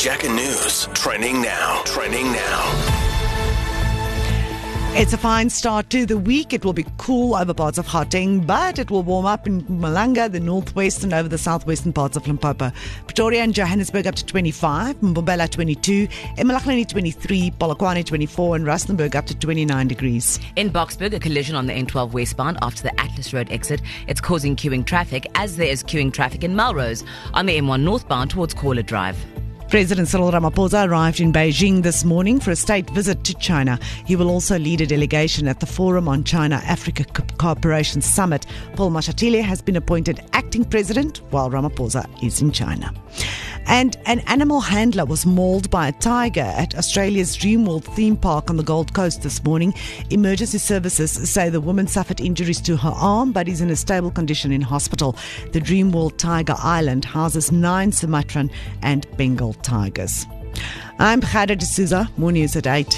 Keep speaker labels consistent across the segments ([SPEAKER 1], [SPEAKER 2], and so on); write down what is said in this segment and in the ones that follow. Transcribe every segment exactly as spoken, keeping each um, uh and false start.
[SPEAKER 1] Jacka News. Trending now. Trending now.
[SPEAKER 2] It's a fine start to the week. It will be cool over parts of Gauteng, but it will warm up in Mpumalanga, the northwest, and over the southwestern parts of Limpopo. Pretoria and Johannesburg up to twenty-five, Mbombela twenty-two, eMalahleni twenty-three, Polokwane twenty-four, and Rustenburg up to twenty-nine degrees.
[SPEAKER 3] In Boksburg, a collision on the N twelve westbound after the Atlas Road exit. It's causing queuing traffic, as there is queuing traffic in Melrose on the M one northbound towards Caller Drive.
[SPEAKER 2] President Cyril Ramaphosa arrived in Beijing this morning for a state visit to China. He will also lead a delegation at the Forum on China-Africa Cooperation Summit. Paul Mashatile has been appointed acting president while Ramaphosa is in China. And an animal handler was mauled by a tiger at Australia's Dreamworld theme park on the Gold Coast this morning. Emergency services say the woman suffered injuries to her arm but is in a stable condition in hospital. The Dreamworld Tiger Island houses nine Sumatran and Bengal tigers. I'm Khada D'Souza, more news at eight.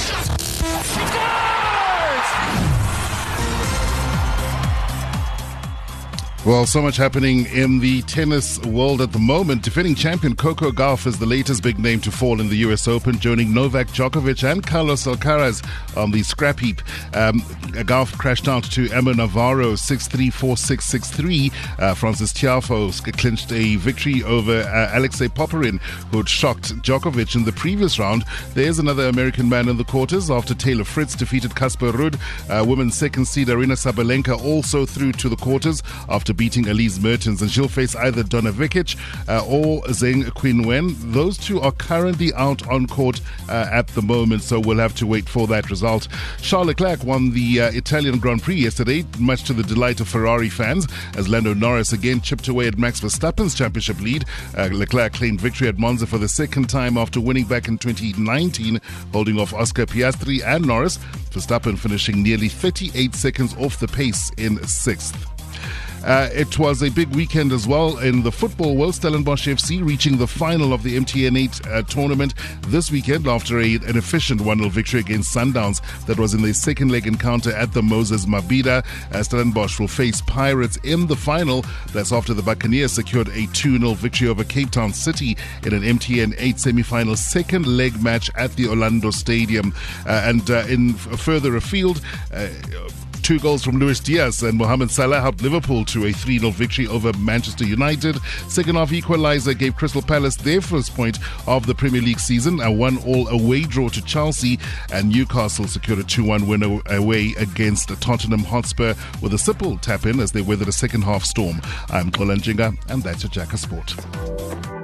[SPEAKER 4] Well, so much happening in the tennis world at the moment. Defending champion Coco Gauff is the latest big name to fall in the U S Open, joining Novak Djokovic and Carlos Alcaraz on the scrap heap. Um, Gauff crashed out to Emma Navarro six three, four six, six three. Uh, Francis Tiafoe clinched a victory over uh, Alexei Popyrin, who had shocked Djokovic in the previous round. There's another American man in the quarters after Taylor Fritz defeated Casper Ruud. Uh, women's second seed Aryna Sabalenka also through to the quarters after beating Elise Mertens, and she'll face either Donna Vekic uh, or Zheng Qinwen. Those two are currently out on court uh, at the moment, so we'll have to wait for that result. Charles Leclerc won the uh, Italian Grand Prix yesterday, much to the delight of Ferrari fans, as Lando Norris again chipped away at Max Verstappen's championship lead. Uh, Leclerc claimed victory at Monza for the second time after winning back in twenty nineteen, holding off Oscar Piastri and Norris. Verstappen finishing nearly thirty-eight seconds off the pace in sixth. Uh, it was a big weekend as well in the football world. Stellenbosch F C reaching the final of the M T N eight uh, tournament this weekend after a, an efficient one nil victory against Sundowns that was in their second leg encounter at the Moses Mabhida. Uh, Stellenbosch will face Pirates in the final. That's after the Buccaneers secured a two nil victory over Cape Town City in an M T N eight semi-final second leg match at the Orlando Stadium. Uh, and uh, in f- further afield, uh, Two goals from Luis Diaz and Mohamed Salah helped Liverpool to a three nil victory over Manchester United. Second half equaliser gave Crystal Palace their first point of the Premier League season. A one all away draw to Chelsea, and Newcastle secured a two one win away against Tottenham Hotspur with a simple tap-in as they weathered a second half storm. I'm Kolan Jinga, and that's a Jacka Sport.